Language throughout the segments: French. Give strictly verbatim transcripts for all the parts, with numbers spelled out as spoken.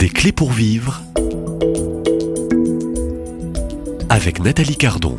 Des clés pour vivre avec Nathalie Cardon.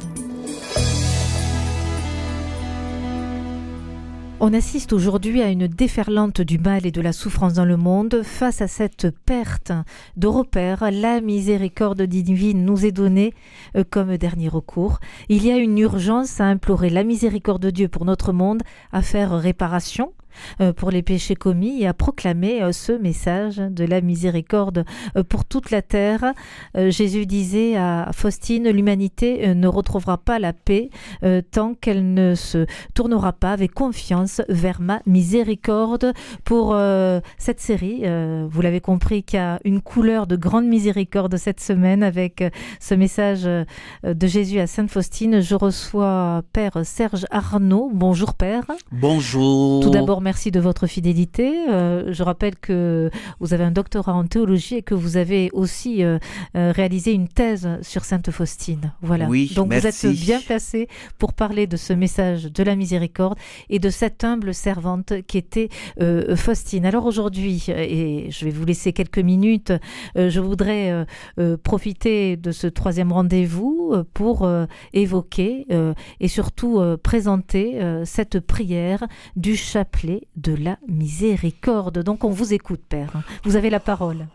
On assiste aujourd'hui à une déferlante du mal et de la souffrance dans le monde. Face à cette perte de repères, la miséricorde divine nous est donnée comme dernier recours. Il y a une urgence à implorer la miséricorde de Dieu pour notre monde, à faire réparation pour les péchés commis et à proclamer ce message de la miséricorde pour toute la terre. Jésus disait à Faustine, l'humanité ne retrouvera pas la paix tant qu'elle ne se tournera pas avec confiance vers ma miséricorde. Pour cette série, vous l'avez compris, qu'il y a une couleur de grande miséricorde cette semaine avec ce message de Jésus à Sainte Faustine. Je reçois Père Serge Arnaud. Bonjour Père. Bonjour. Tout d'abord, merci de votre fidélité. Euh, je rappelle que vous avez un doctorat en théologie et que vous avez aussi euh, euh, réalisé une thèse sur Sainte Faustine. Voilà. Oui, donc merci. vous êtes bien placé pour parler de ce message de la miséricorde et de cette humble servante qui était euh, Faustine. Alors aujourd'hui, et je vais vous laisser quelques minutes, euh, je voudrais euh, euh, profiter de ce troisième rendez-vous pour euh, évoquer euh, et surtout euh, présenter euh, cette prière du chapelet de la miséricorde. Donc on vous écoute, Père. Vous avez la parole.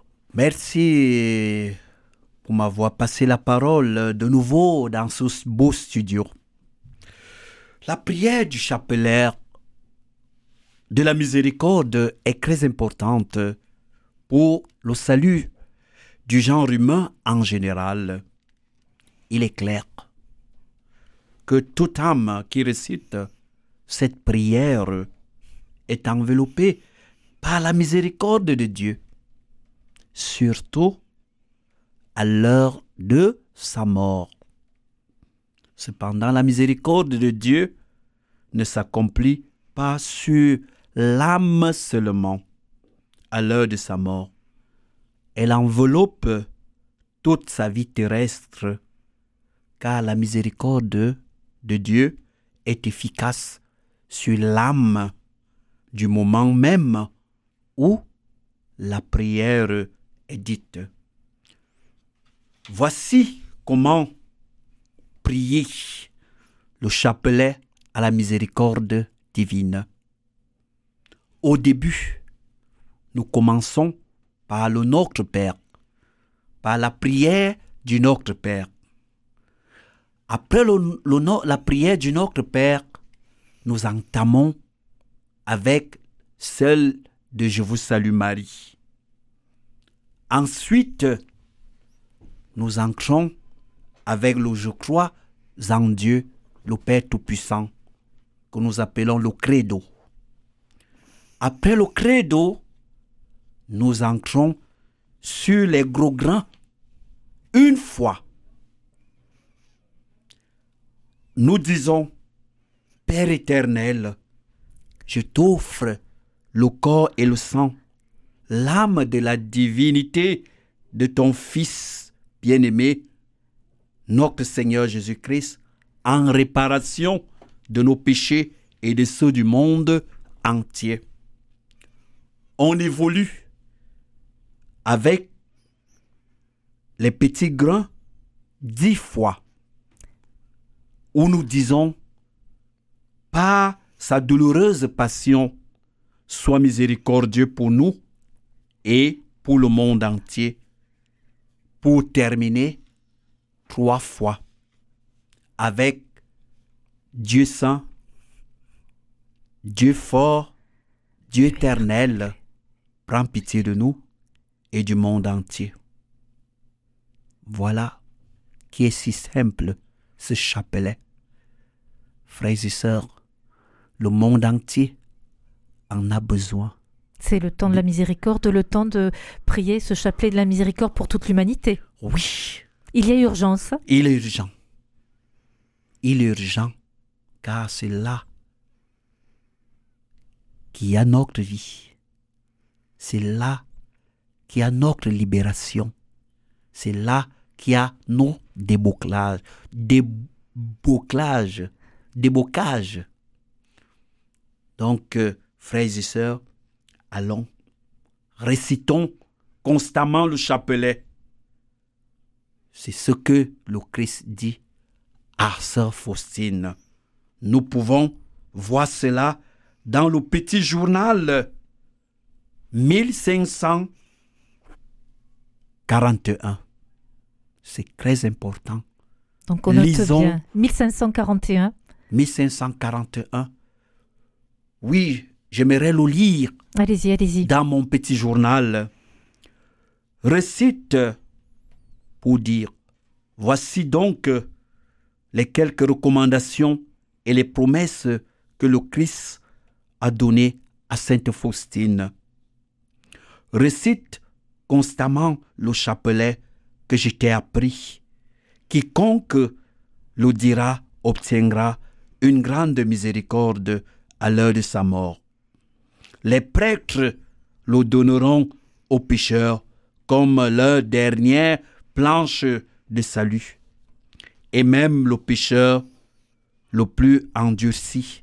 Merci pour m'avoir passé la parole de nouveau dans ce beau studio. La prière du chapelet de la miséricorde est très importante pour le salut du genre humain en général. Il est clair que toute âme qui récite cette prière est enveloppée par la miséricorde de Dieu, surtout à l'heure de sa mort. Cependant, la miséricorde de Dieu ne s'accomplit pas sur l'âme seulement à l'heure de sa mort. Elle enveloppe toute sa vie terrestre, car la miséricorde de Dieu est efficace sur l'âme du moment même où la prière est dite. Voici comment prier le chapelet à la miséricorde divine. Au début, nous commençons par le Notre Père, par la prière du Notre Père. Après le, le, la prière du Notre Père, nous entamons avec celle de Je vous salue Marie. Ensuite, nous entrons avec le Je crois en Dieu, le Père Tout-Puissant, que nous appelons le Credo. Après le Credo, nous entrons sur les gros grains une fois. Nous disons, Père éternel, je t'offre le corps et le sang, l'âme de la divinité de ton Fils bien-aimé, notre Seigneur Jésus-Christ, en réparation de nos péchés et de ceux du monde entier. On évolue avec les petits grains dix fois, où nous disons, par sa douloureuse passion, sois miséricordieux pour nous et pour le monde entier. Pour terminer, trois fois, avec Dieu saint, Dieu fort, Dieu éternel, prends pitié de nous et du monde entier. Voilà qui est si simple, ce chapelet. Frères et sœurs, le monde entier en a besoin. C'est le temps de la miséricorde, le temps de prier ce chapelet de la miséricorde pour toute l'humanité. Oui. Il y a urgence. Il est urgent. Il est urgent, car c'est là qu'il y a notre vie. C'est là qu'il y a notre libération. C'est là qu'il y a nos débouclages. Débouclages. Débocages. Donc, euh, frères et sœurs, allons, récitons constamment le chapelet. C'est ce que le Christ dit à sœur Faustine. Nous pouvons voir cela dans le petit journal mille cinq cent quarante et un. C'est très important. Donc on note Lisons bien. mille cinq cent quarante et un. mille cinq cent quarante et un. Oui, j'aimerais le lire Allez-y, allez-y. dans mon petit journal. Récite pour dire, voici donc les quelques recommandations et les promesses que le Christ a données à Sainte Faustine. Récite constamment le chapelet que je t'ai appris. Quiconque le dira obtiendra une grande miséricorde à l'heure de sa mort. Les prêtres le donneront aux pécheurs comme leur dernière planche de salut. Et même le pécheur le plus endurci,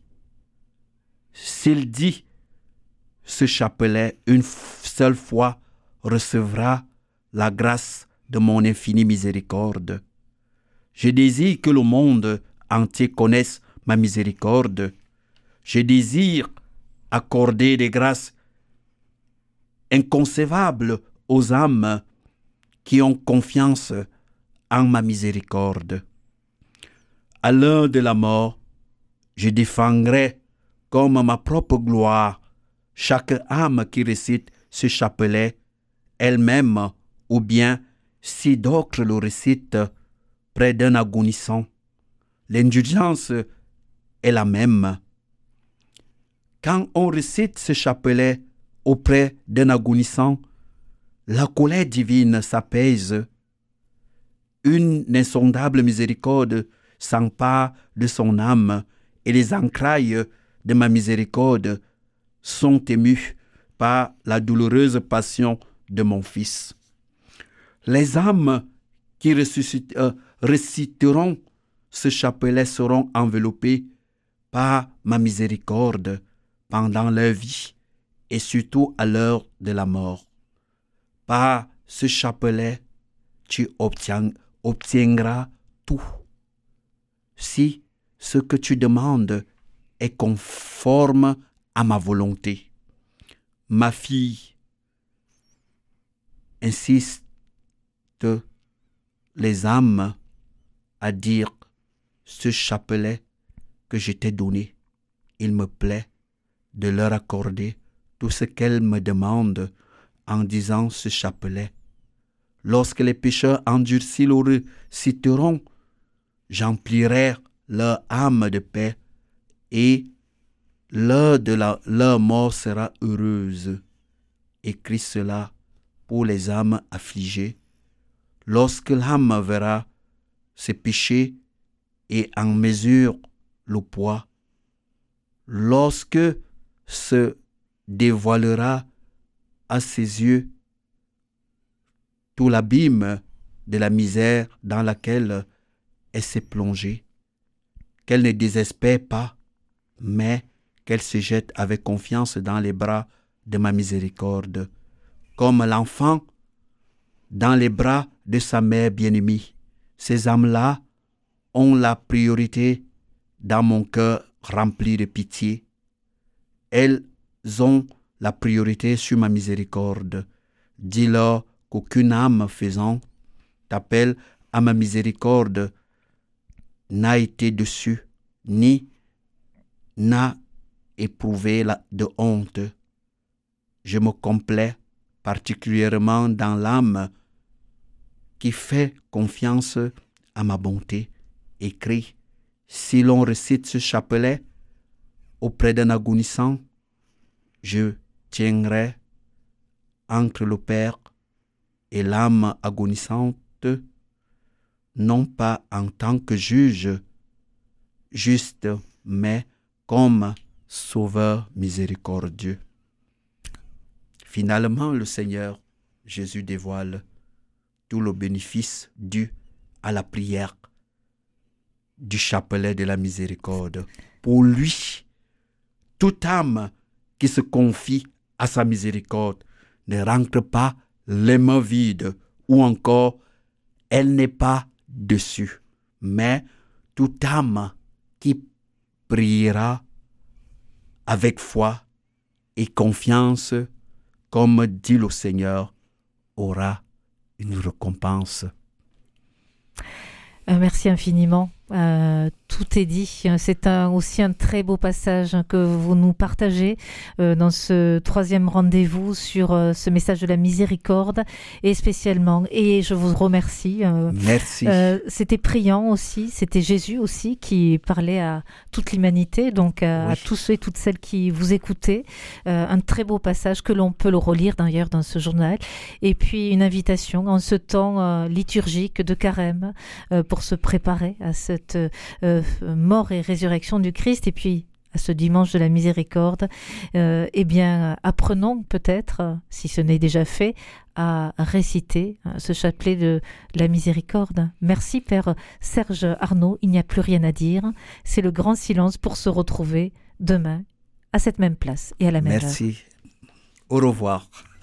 s'il dit ce chapelet une seule fois, recevra la grâce de mon infinie miséricorde. Je désire que le monde entier connaisse ma miséricorde. Je désire accorder des grâces inconcevables aux âmes qui ont confiance en ma miséricorde. À l'heure de la mort, je défendrai comme ma propre gloire chaque âme qui récite ce chapelet, elle-même, ou bien si d'autres le récitent près d'un agonissant. L'indulgence est la même. Quand on récite ce chapelet auprès d'un agonissant, la colère divine s'apaise. Une insondable miséricorde s'empare de son âme et les entrailles de ma miséricorde sont émues par la douloureuse passion de mon Fils. Les âmes qui euh, réciteront ce chapelet seront enveloppées par ma miséricorde pendant leur vie et surtout à l'heure de la mort. Par ce chapelet, tu obtiens, obtiendras tout. Si ce que tu demandes est conforme à ma volonté. Ma fille, insiste les âmes à dire ce chapelet que je t'ai donné. Il me plaît de leur accorder tout ce qu'elles me demandent en disant ce chapelet. Lorsque les pécheurs endurcis le réciteront, j'emplirai leur âme de paix et l'heure de la, leur mort sera heureuse. Écris cela pour les âmes affligées. Lorsque l'âme verra ses péchés et en mesure le poids, lorsque se dévoilera à ses yeux tout l'abîme de la misère dans laquelle elle s'est plongée, qu'elle ne désespère pas, mais qu'elle se jette avec confiance dans les bras de ma miséricorde, comme l'enfant dans les bras de sa mère bien-aimée. Ces âmes-là ont la priorité dans mon cœur rempli de pitié. Elles ont la priorité sur ma miséricorde. Dis-leur qu'aucune âme faisant appel à ma miséricorde n'a été déçue, ni n'a éprouvé la, de honte. Je me complais particulièrement dans l'âme qui fait confiance à ma bonté. Écrit, si l'on récite ce chapelet auprès d'un agonissant, je tiendrai entre le Père et l'âme agonissante, non pas en tant que juge juste, mais comme sauveur miséricordieux. Finalement, le Seigneur Jésus dévoile tout le bénéfice dû à la prière du chapelet de la miséricorde. Pour lui, toute âme qui se confie à sa miséricorde ne rentre pas les mains vides, ou encore elle n'est pas dessus. Mais toute âme qui priera avec foi et confiance, comme dit le Seigneur, aura une récompense. Euh, merci infiniment. Euh, tout est dit. C'est un, aussi un très beau passage que vous nous partagez euh, dans ce troisième rendez-vous sur euh, ce message de la miséricorde et spécialement. Et je vous remercie. Euh, Merci. Euh, c'était priant aussi. C'était Jésus aussi qui parlait à toute l'humanité, donc à, Oui. à tous ceux et toutes celles qui vous écoutaient. Euh, un très beau passage que l'on peut le relire d'ailleurs dans ce journal. Et puis une invitation en ce temps euh, liturgique de carême euh, pour se préparer à ce cette euh, mort et résurrection du Christ, et puis à ce dimanche de la miséricorde, euh, eh bien, apprenons peut-être, si ce n'est déjà fait, à réciter ce chapelet de la miséricorde. Merci Père Serge Arnaud, il n'y a plus rien à dire. C'est le grand silence pour se retrouver demain à cette même place et à la même heure. Merci. Au revoir.